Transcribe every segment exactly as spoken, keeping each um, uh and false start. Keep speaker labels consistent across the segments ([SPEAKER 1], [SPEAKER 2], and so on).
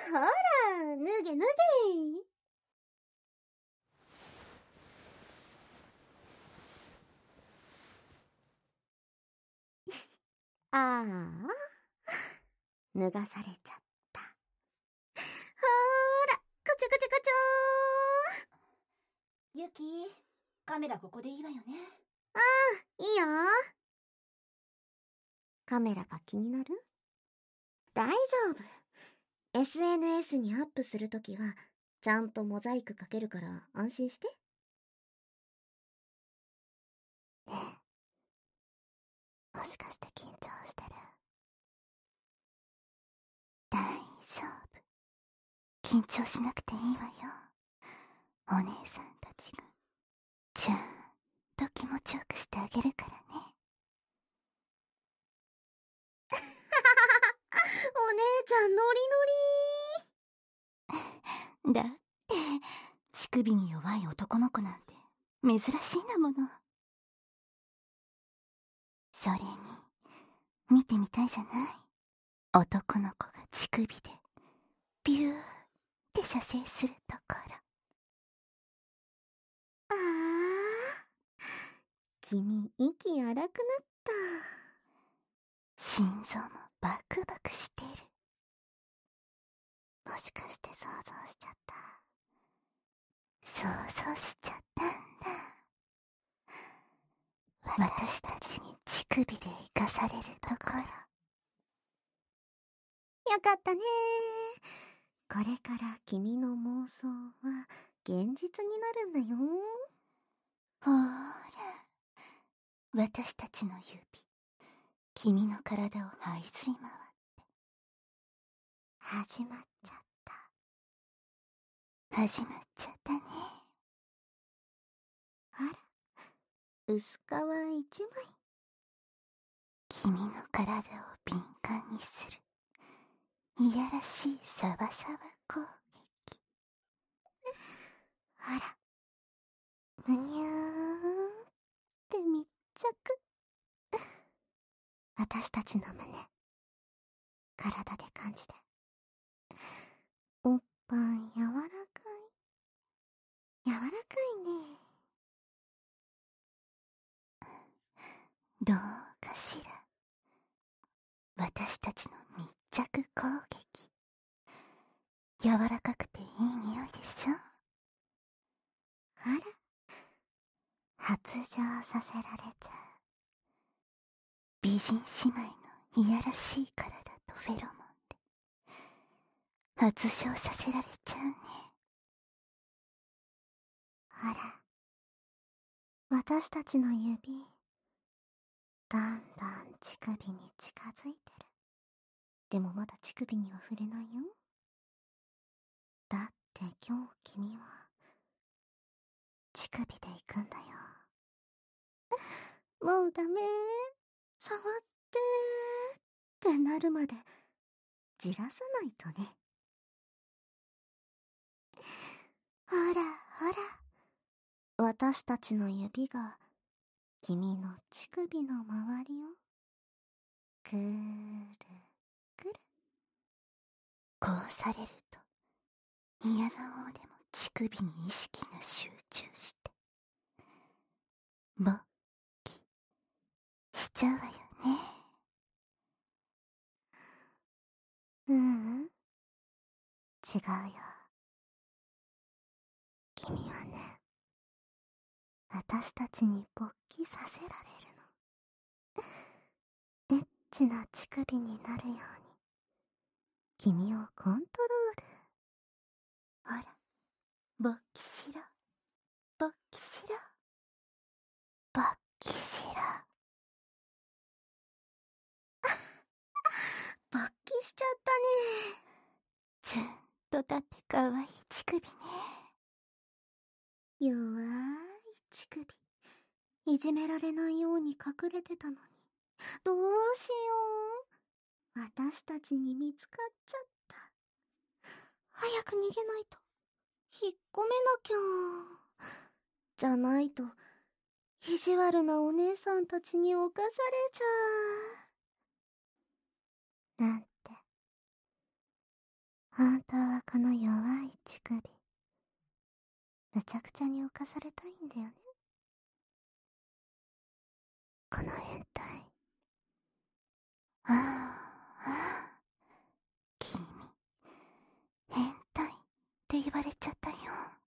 [SPEAKER 1] ほら、脱げ脱げ。ああ、脱がされちゃった。ほーら、こちょこちょこちょー。
[SPEAKER 2] ユキ、カメラここでいいわよね。
[SPEAKER 1] ああ、いいよ。カメラが気になる？大丈夫。エスエヌエス にアップするときは、ちゃんとモザイクかけるから安心して。ねえ、もしかして緊張してる？大丈夫。緊張しなくていいわよ。お姉さんたちが、ちゃんと気持ちよくしてあげるからね。お姉ちゃんノリノリ。だって、乳首に弱い男の子なんて珍しいんだもの。それに、見てみたいじゃない？男の子が乳首で、ビューって射精するところ。ああ、君、息荒くなった。心臓もバクバクしてる。もしかして想像しちゃった？想像しちゃったんだ。私たちに乳首で生かされるところ。よかったね。これから君の妄想は現実になるんだよ。ほーら、私たちの指、君の体を這いずり回って始まっちゃった。始まっちゃったね。あら、薄皮一枚。君の体を敏感にするいやらしいサバサバ攻撃。あら、むにゅーって密着。私たちの胸、体で感じて。おっぱい柔らかい。柔らかいね。どうかしら。私たちの密着攻撃。柔らかくていい匂いでしょ？あら、発情させられちゃう。美人姉妹のいやらしい体とフェロモンで発症させられちゃうね。あら、私たちの指、だんだん乳首に近づいてる。でもまだ乳首には触れないよ。だって今日君は乳首で行くんだよ。もうダメ。触ってーってなるまでじらさないとね。ほらほら、私たちの指が君の乳首の周りをくるくる。こうされると嫌な方でも乳首に意識が集中して勃起しちゃうわよね。ううん、違うよ。君はね、私たちに勃起させられるの。エッチな乳首になるように君をコントロール。ほら、勃起しろ、勃起しろ、勃起しろ。勃起しちゃったね。ずっとだってかわいい乳首ね。弱い乳首、いじめられないように隠れてたのに、どうしよう。私たちに見つかっちゃった。早く逃げないと。引っ込めなきゃ。じゃないと意地悪なお姉さんたちに侵されちゃう。なんて本当はこの弱い乳首、むちゃくちゃに浮かされたいんだよね。この変態。ああ、ああ、君、変態って言われちゃったよ。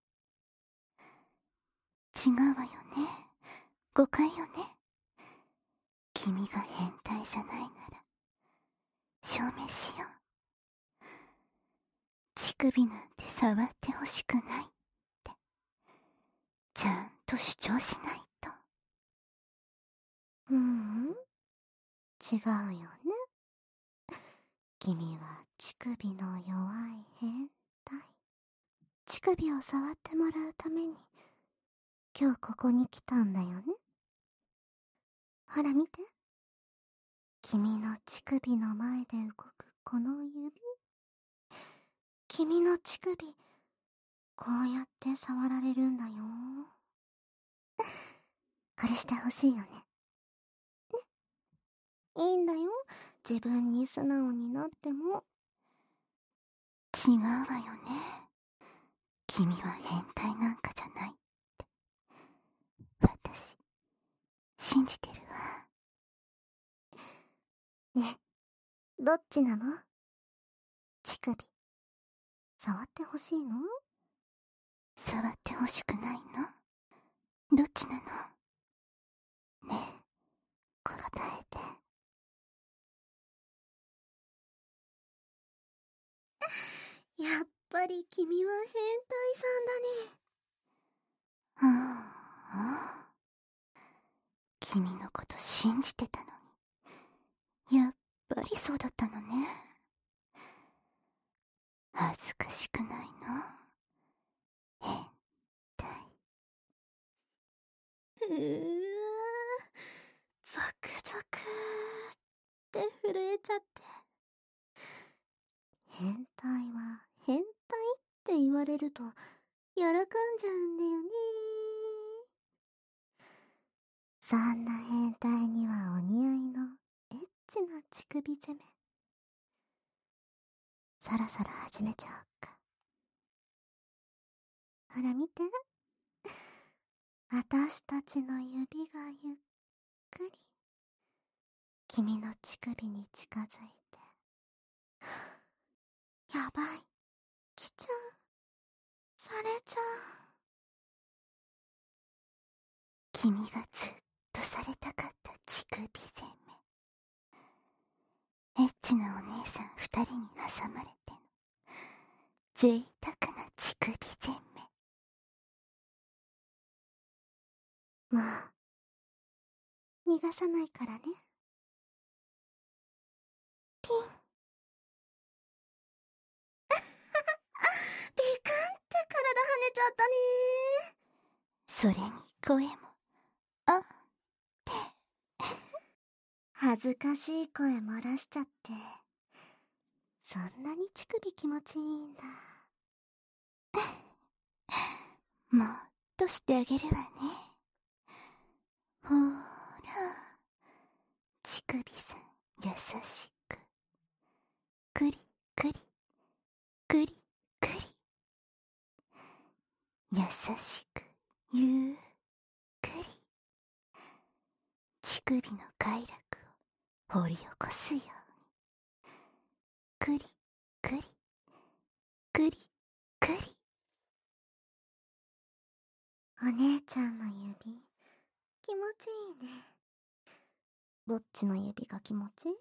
[SPEAKER 1] 違うわよね。誤解よね。君が変態じゃないなら、証明しよう。乳首なんて触ってほしくないって、ちゃんと主張しないと。ううん、違うよね。君は乳首の弱い変態。乳首を触ってもらうために、今日ここに来たんだよね。ほら見て。君の乳首の前で動くこの指。君の乳首、こうやって触られるんだよ。これしてほしいよね。ね。いいんだよ。自分に素直になっても。違うわよね。君は変態なんかじゃないって。私、信じてるわ。ねえ、どっちなの？乳首。触ってほしいの？触ってほしくないの？どっちなの？ねえ、答えて。やっぱり君は変態さんだね。ああ、君のこと信じてたのに。やっぱりそうだったのね。恥ずかしくないの？変態。うーわ、ゾクゾクって震えちゃって。変態は変態って言われると喜んじゃうんだよね。そんな変態にはお似合いのエッチな乳首攻め。そろそろ始めちゃおっか。ほら見て。私たちの指がゆっくり君の乳首に近づいて。やばい。来ちゃう。されちゃう。君がずっとされたかった乳首攻め。エッチなお姉さん二人に挟まれての贅沢な乳首攻め。もう逃がさないからね。ピン。ピカンって体跳ねちゃったね。それに声も、あって恥ずかしい声漏らしちゃって。そんなに乳首気持ちいいんだ。もっとしてあげるわね。ほーら、乳首さん優しく。くりくり、くりくり。優しく、ゆっくり。乳首の快楽を掘り起こすように。くりくり、くりくり。お姉ちゃんの指、気持ちいいね。どっちの指が気持ちいい？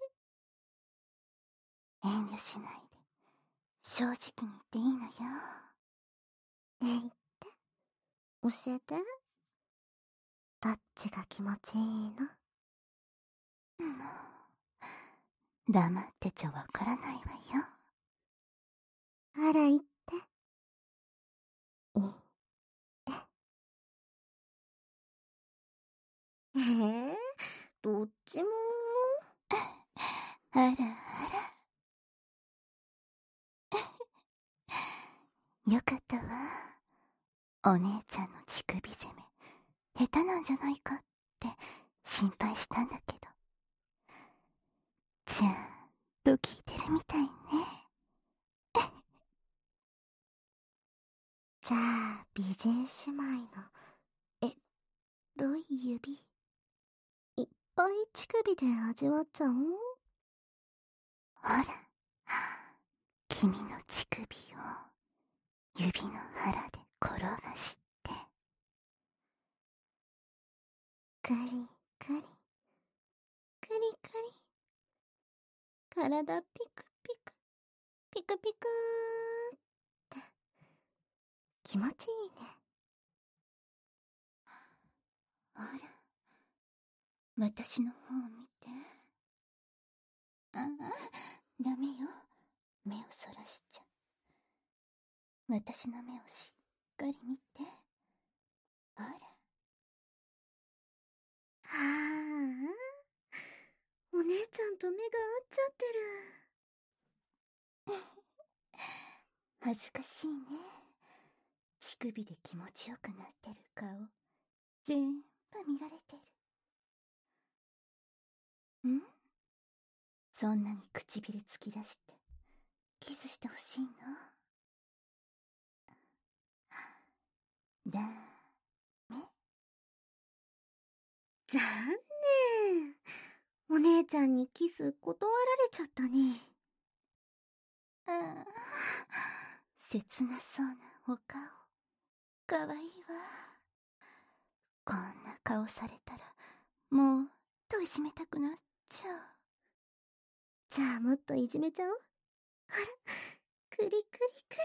[SPEAKER 1] 遠慮しないで、正直に言っていいのよ。ねえ言って。教えて。どっちが気持ちいいの？もう、黙ってちゃわからないわよ。あら言って。いい。ええ、どっちも。あらあら。よかったわ。お姉ちゃんの乳首攻め、下手なんじゃないかって心配したんだけど。ちゃんと聞いてるみたいね。 美人姉妹のエロい指、いっぱい乳首で味わっちゃおう。
[SPEAKER 2] ほら、君の乳首を指の腹で転がして。
[SPEAKER 1] クリクリ、クリクリ。体ピクピク、ピクピクーって。気持ちいいね。
[SPEAKER 2] ほら、私の方を見て。ああ、ダメよ。目をそらしちゃ。私の目をしっかり見て。ほら。
[SPEAKER 1] ああ、お姉ちゃんと目が合っちゃってる。
[SPEAKER 2] 恥ずかしいね。乳首で気持ちよくなってる顔、全部見られてる。ん？そんなに唇突き出して、キスしてほしいの？だめ？
[SPEAKER 1] 残念。お姉ちゃんにキス断られちゃったね。
[SPEAKER 2] ああ、切なそうなお顔、かわいいわ。こんな顔されたら、もっといじめたくなっちゃう。
[SPEAKER 1] じゃあもっといじめちゃおう。ほら、クリクリク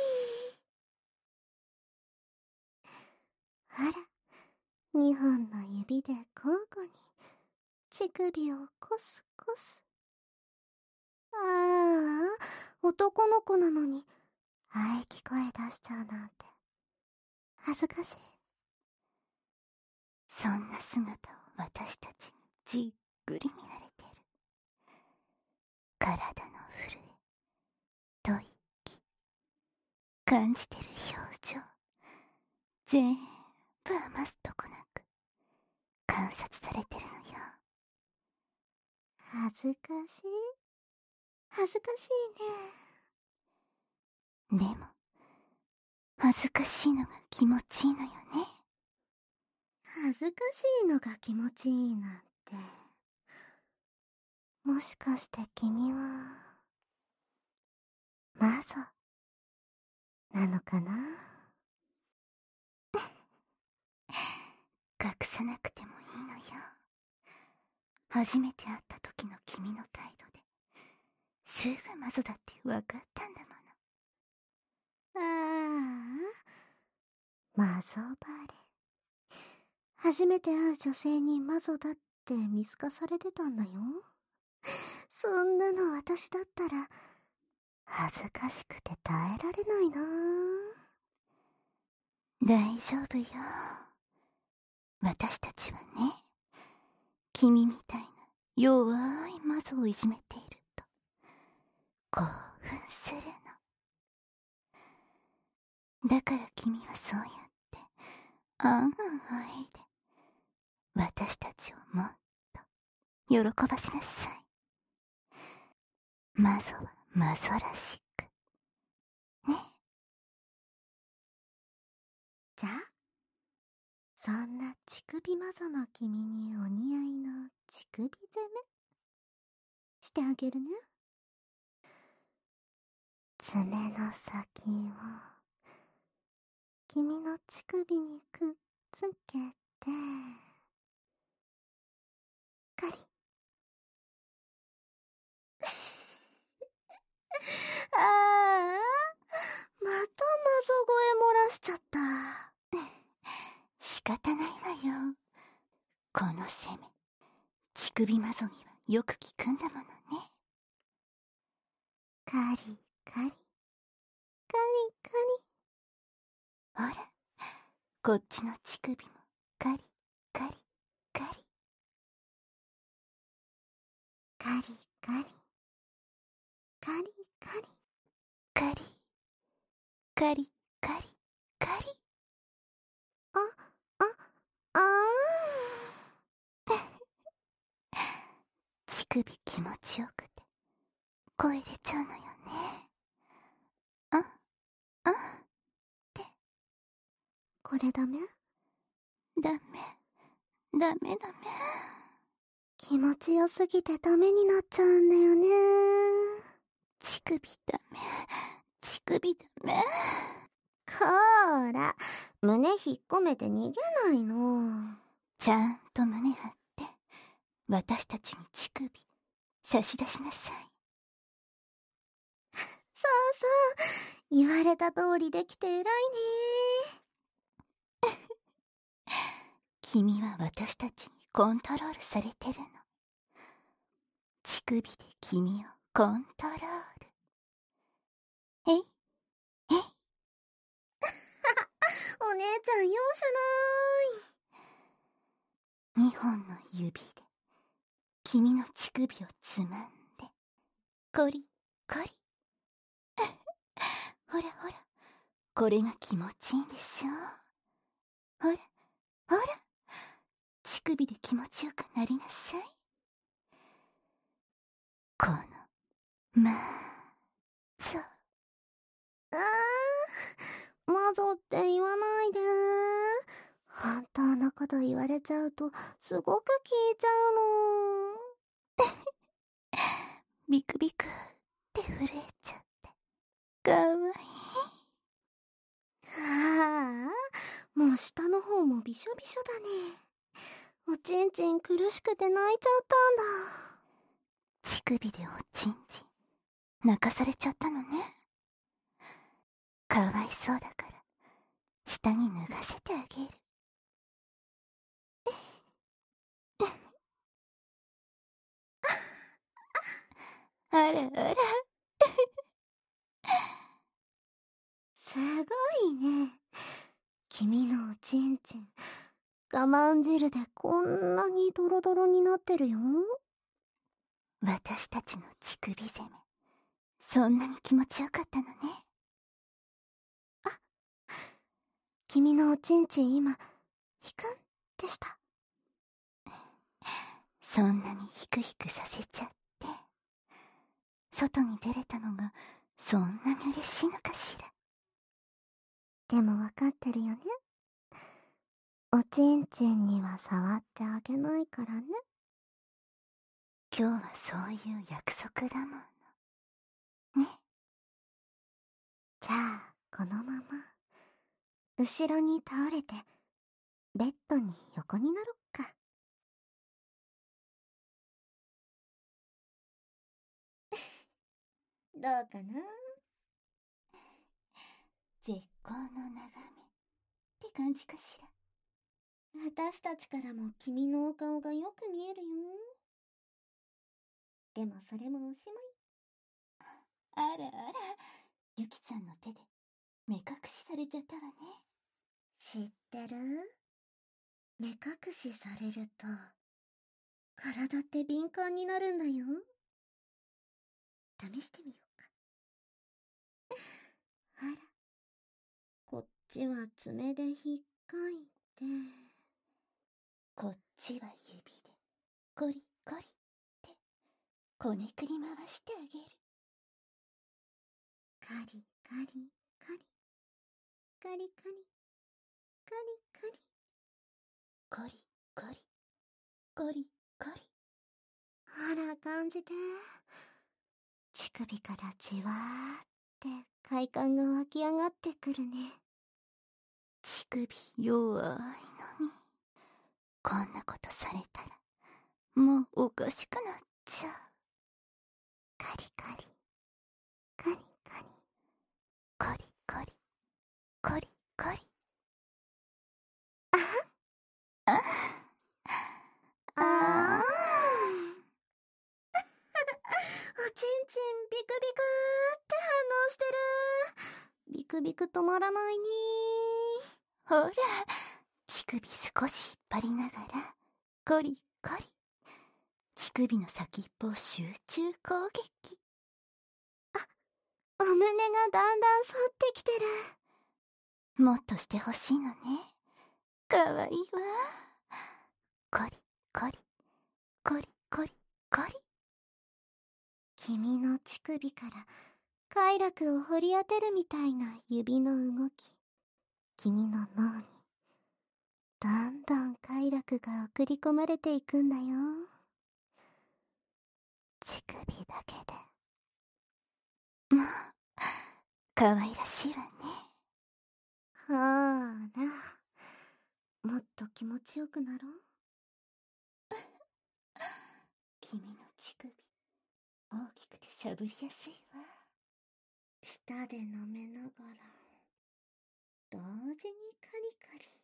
[SPEAKER 1] リ。ほら、二本の指で交互に乳首をコスコス。ああ、男の子なのに喘ぎ声出しちゃうなんて恥ずかしい。
[SPEAKER 2] そんな姿を私たちにじっくり見られてる。体の震え、吐息、感じてる表情、全部余すとこなく観察されてるのよ。
[SPEAKER 1] 恥ずかしい。恥ずかし
[SPEAKER 2] いね。でも、恥ずかしいのが気持ちいいのよね。
[SPEAKER 1] 恥ずかしいのが気持ちいいなんて。もしかして君は、マゾ、なのかな？
[SPEAKER 2] 隠さなくてもいいのよ。初めて会った時の君の態度で、すぐマゾだって分かったんだも
[SPEAKER 1] の。ああ、マゾバレ。初めて会う女性にマゾだって見透かされてたんだよ。そんなの私だったら、恥ずかしくて耐えられないな。
[SPEAKER 2] 大丈夫よ。私たちはね、君みたいな弱いマゾをいじめていると、興奮するの。だから君はそうやって、あんあいで、私たちをもっと喜ばせなさい。マゾはマゾらしく。ね。
[SPEAKER 1] じゃあ、そんな乳首マゾの君にお似合いの乳首攻めしてあげるね。爪の先を君の乳首にくっつけて、カリッ。ああ、またマゾ声漏らしちゃった。
[SPEAKER 2] 仕方ないわよ。この攻め、乳首マゾにはよく効くんだものね。
[SPEAKER 1] カリカリ、カリカリ。
[SPEAKER 2] ほら、こっちの乳首もカリカリカリ。
[SPEAKER 1] カリカリ、カリカリ。
[SPEAKER 2] カリカリカリカリ。
[SPEAKER 1] あ、あ、あ
[SPEAKER 2] ー乳首気持ちよくて声出ちゃうのよね。あ、あって。
[SPEAKER 1] これダメ？
[SPEAKER 2] ダメ、ダメダメ。
[SPEAKER 1] 気持ちよすぎてダメになっちゃうんだよね。
[SPEAKER 2] 乳首ダメ、乳首ダメ。
[SPEAKER 1] こーら、胸引っ込めて逃げないの。
[SPEAKER 2] ちゃんと胸張って、私たちに乳首、差し出しなさい。
[SPEAKER 1] そうそう、言われた通りできて偉いね。
[SPEAKER 2] 君は私たちにコントロールされてるの。乳首で君をコントロール。えい、えい。
[SPEAKER 1] お姉ちゃん容赦
[SPEAKER 2] 二本の指で君の乳首をつまんで、コリコリ。ほらほら、これが気持ちいいでしょ。ほらほら、乳首で気持ちよくなりなさい。このマゾ。
[SPEAKER 1] あー、マゾって言わないで。本当のこと言われちゃうとすごく聞いちゃうの。
[SPEAKER 2] ビクビクって震えちゃってかわいい。
[SPEAKER 1] ああ、もう下の方もびしょびしょだね。おちんちん苦しくて泣いちゃったんだ。
[SPEAKER 2] 乳首でおちんちん泣かされちゃったのね。かわいそうだから下に脱がせてあげる。あらあら。
[SPEAKER 1] すごいね。君のおちんちん、我慢汁でこんなにドロドロになってるよ。
[SPEAKER 2] 私たちの乳首攻め、そんなに気持ちよかったのね。
[SPEAKER 1] あ、君のおちんちん今、ひくんでした。
[SPEAKER 2] そんなにヒクヒクさせちゃって、外に出れたのがそんなに嬉しいのかしら。
[SPEAKER 1] でもわかってるよね。おちんちんには触ってあげないからね。
[SPEAKER 2] 今日はそういう約束だもの。ね。
[SPEAKER 1] じゃあ、このまま、後ろに倒れて、ベッドに横になろっか。どうかな？
[SPEAKER 2] 絶好の眺めって感じかしら。
[SPEAKER 1] 私たちからも君のお顔がよく見えるよ。でもそれもおしまい。
[SPEAKER 2] あらあら、ゆきちゃんの手で目隠しされちゃったわね。
[SPEAKER 1] 知ってる？目隠しされると、体って敏感になるんだよ。試してみようか。あら、こっちは爪でひっかいて、
[SPEAKER 2] こっちは指でコリコリってこねくり回してあげる。
[SPEAKER 1] カリカリカリカリカリカリカリ
[SPEAKER 2] コリコリコリコリ。
[SPEAKER 1] ほら感じて。乳首からじわーって快感が湧き上がってくるね。
[SPEAKER 2] 乳首弱いのに、こんなことされたらもうおかしくなっちゃう。
[SPEAKER 1] カリカリカリカリ
[SPEAKER 2] コリコリコリコリ。
[SPEAKER 1] あ
[SPEAKER 2] あ
[SPEAKER 1] ああおちんちんビクビクって反応してる。ビクビク止まらないね。
[SPEAKER 2] ほら、乳首少し引っ張りながらコリコリ。乳首の先っぽを集中攻撃。
[SPEAKER 1] あ、お胸がだんだん反ってきてる。
[SPEAKER 2] もっとしてほしいのね。かわいいわ。コリコリコリコリコリ。
[SPEAKER 1] 君の乳首から快楽を掘り当てるみたいな指の動き、君の脳にどんどん快楽が送り込まれていくんだよ。
[SPEAKER 2] 乳首だけでもう可愛らしいわね。
[SPEAKER 1] ほーら、もっと気持ちよくなろう。
[SPEAKER 2] 君の乳首大きくてしゃぶりやすいわ。
[SPEAKER 1] 舌で舐めながら同時にカリカリ。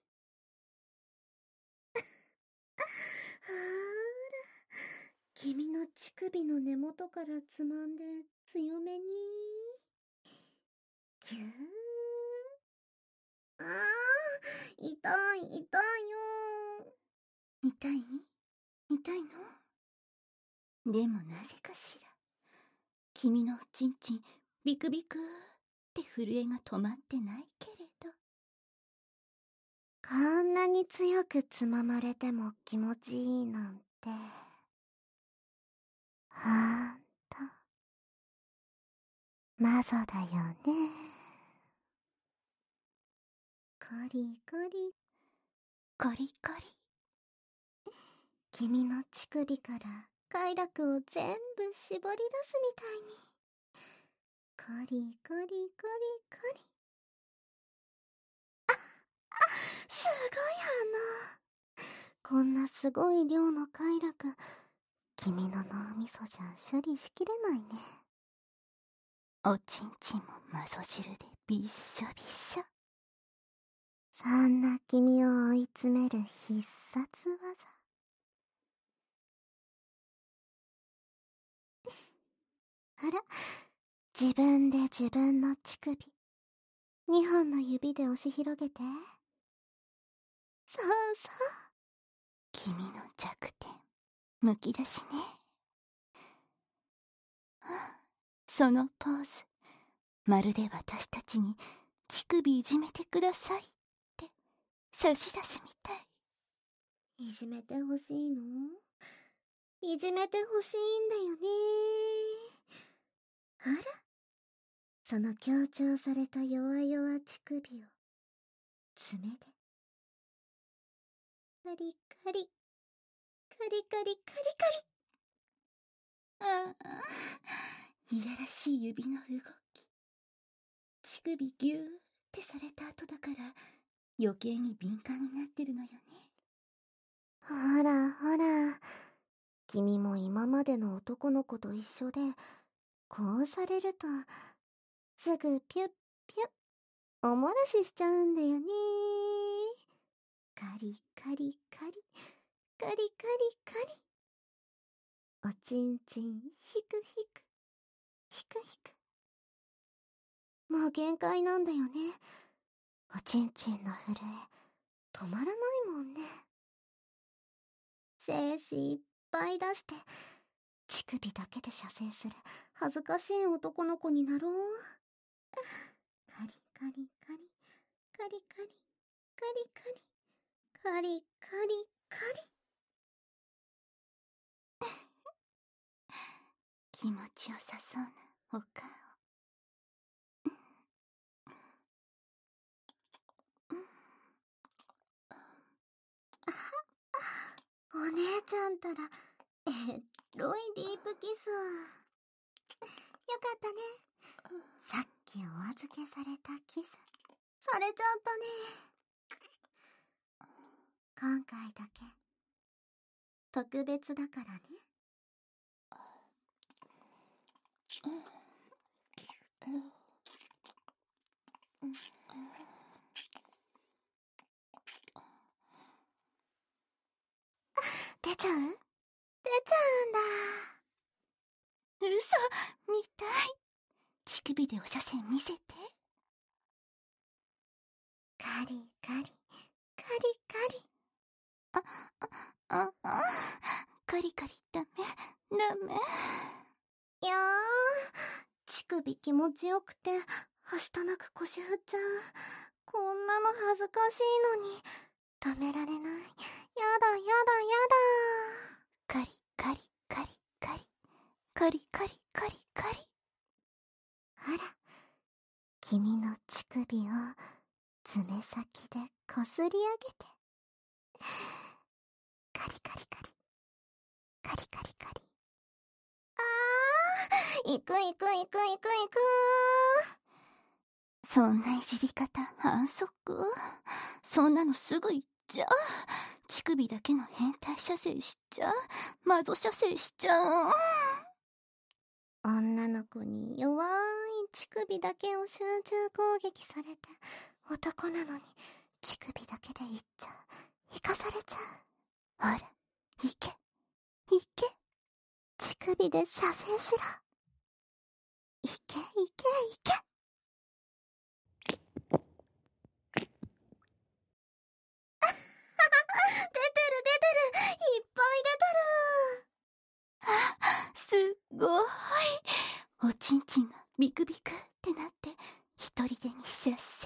[SPEAKER 1] ほーら、君の乳首の根元からつまんで強めにギュー。あー、痛い痛いよ
[SPEAKER 2] 痛い痛いの？でもなぜかしら、君のおちんちんビクビクって震えが止まってないけれど。
[SPEAKER 1] こんなに強くつままれても気持ちいいなんて、ほんとマゾだよね。カリカリ
[SPEAKER 2] コリコリ。
[SPEAKER 1] 君の乳首から快楽を全部絞り出すみたいに。カリカリカリカリ。あ、あ、すごい反応。こんなすごい量の快楽、君の脳みそじゃ処理しきれないね。
[SPEAKER 2] おちんちんもマゾ汁でびっしょびっしょ。
[SPEAKER 1] そんな君を追い詰める必殺技。あら、自分で自分の乳首、二本の指で押し広げて。そうそう。
[SPEAKER 2] 君の弱点、むき出しね。そのポーズ、まるで私たちに乳首いじめてくださいって差し出すみたい。
[SPEAKER 1] いじめてほしいの？いじめてほしいんだよね。あら、その強調された弱々乳首を爪でカリカリカリカリカリカリ。
[SPEAKER 2] ああ、いやらしい指の動き。乳首ギューってされた後だから余計に敏感になってるのよね。
[SPEAKER 1] ほらほら、君も今までの男の子と一緒で、こうされるとすぐピュッピュッおもらししちゃうんだよね。カリカリカリカリカリカリ。おちんちんひくひくひくひく。もう限界なんだよね。おちんちんの震え止まらないもんね。精子いっぱい出して乳首だけで射精する恥ずかしい男の子になろう。カリカリカリカリカリカリカリカリカリカリ。
[SPEAKER 2] 気持ちよさそうなお顔。
[SPEAKER 1] お姉ちゃんたらえロいディープキス。よかったね。さっきお預けされたキスされちゃったね。今回だけ特別だからね。出ちゃう？出ちゃうんだ。
[SPEAKER 2] 嘘みたい。乳首でお射線見せて。
[SPEAKER 1] カリカリカリカリ。
[SPEAKER 2] あ、あ、あ、あ、カリカリダメ、ダメ。
[SPEAKER 1] いやー、乳首気持ちよくて、はしたなく腰振っちゃう。こんなの恥ずかしいのに、止められない。やだやだやだ。
[SPEAKER 2] カリカリカリカリ、カリカリカリカリ。
[SPEAKER 1] あら、君の乳首を爪先でこすり上げて。 カリカリカリ。カリカリカリ。あー、いくいくいくいくいく
[SPEAKER 2] ー。そんないじり方反則？そんなのすぐ言っちゃう。乳首だけの変態射精しちゃう。マゾ射精しちゃう。
[SPEAKER 1] 女の子に弱い乳首だけを集中攻撃されて、男なのに乳首だけでいっちゃう。生かされちゃう。
[SPEAKER 2] ほら、いけ、いけ。
[SPEAKER 1] 乳首で射精しろ。いけいけいけ。出てる出てる。いっぱい出てる。
[SPEAKER 2] あ、すっごい。おちんちんがビクビクってなって一人でに射精。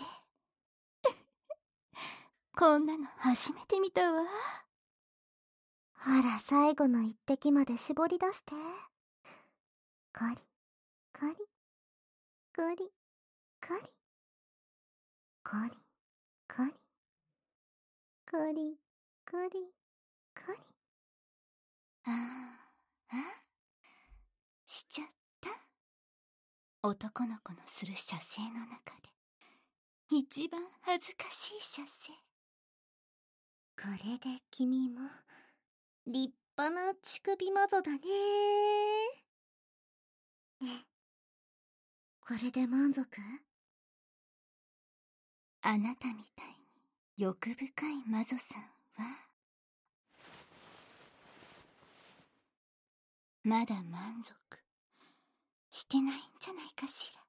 [SPEAKER 2] こんなの初めて見たわ。
[SPEAKER 1] ほら、最後の一滴まで絞り出して。カリカリカリカリカリカリカリカリカリ。
[SPEAKER 2] ああ、あ、しちゃった。男の子のする射精の中で一番恥ずかしい射精。
[SPEAKER 1] これで君も立派な乳首マゾだね。ね、これで満足？
[SPEAKER 2] あなたみたいに欲深いマゾさんはまだ満足してないんじゃないかしら。